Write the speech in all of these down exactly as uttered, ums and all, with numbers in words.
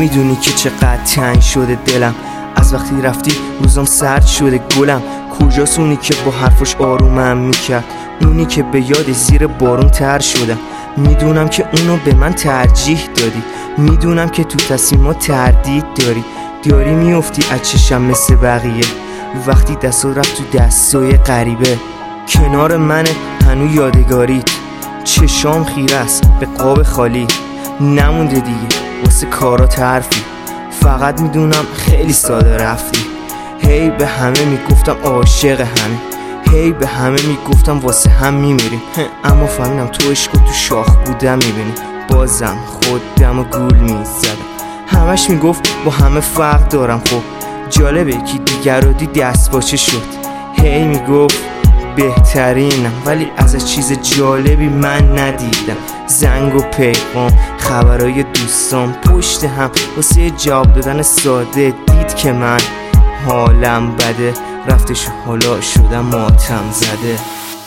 نمیدونی که چقدر تنگ شده دلم، از وقتی رفتی روزم سرد شده گلم. کجاست اونی که با حرفش آرومم میکرد، اونی که به یاد زیر بارون تر شدم. میدونم که اونو به من ترجیح دادی، میدونم که تو تصمیمات تردید داری. داری میافتی از چشم مثل بقیه، وقتی دستو رفت تو دستای غریبه. کنار منه هنو یادگاریت، چشام خیره است به قاب خالی. نمونده دیگه واسه کارات حرفی، فقط میدونم خیلی ساده رفتی. هی به همه میگفتم عاشق همین، هی به همه میگفتم واسه هم میمیریم، اما فهمیدم تو عشقو تو شاخ بودم میبینی. بازم خودم و گول میزدم، همش میگفت با همه فرق دارم. خب جالبه که دیگر رو دی دست باچه شد. هی میگفت بهترینم، ولی از چیز جالبی من ندیدم. زنگ و پیغام، خبرای دوستان پشت هم واسه جواب دادن ساده. دید که من حالم بده، رفتش حالا شدم ماتم زده.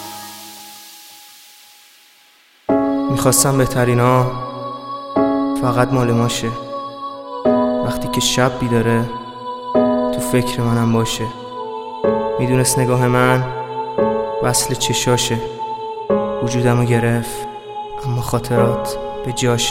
میخواستم بهترینا فقط مال ماشه، وقتی که شب بیداره تو فکر منم باشه. میدونست نگاه من وصل چشاشه، وجودمو گرفت اما خاطرات به جاشه.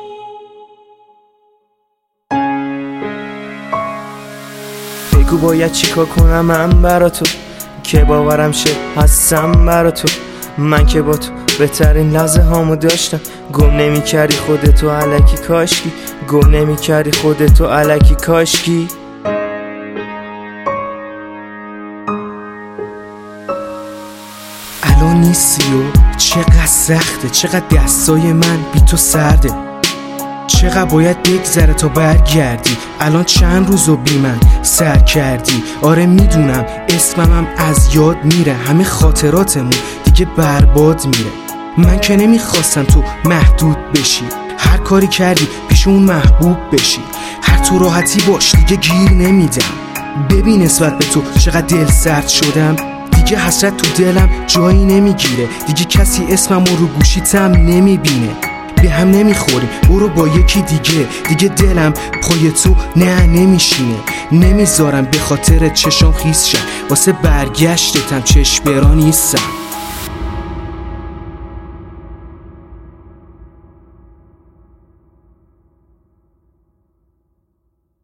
بگو باید چیکار کنم من برا تو که باورم شه هستم برا تو. من که با تو بهترین لحظه هامو داشتم. گم نمی کردی خودتو الکی کاشکی، گم نمی کردی خودتو الکی کاشکی. الان نیستی و چقدر سخته، چقدر دستای من بی تو سرده. چقدر باید بگذره تا برگردی، الان چند روزو بی من سر کردی. آره میدونم اسممم از یاد میره، همه خاطراتمون دیگه برباد میره. من که نمیخواستم تو محدود بشی، هر کاری کردی پیش اون محبوب بشی. هر تو راحتی باش دیگه گیر نمیدم. ببین نسبت به تو چقدر دل سرد شدم، دیگه حسرت تو دلم جایی نمیگیره. دیگه کسی اسمم رو گوشیتم نمیبینه. به هم نمیخوریم برو با یکی دیگه، دیگه دلم پای تو نه نمیشینه. نمیذارم به خاطر چشام خیس شم، واسه برگشتتم چشم برا نیستم.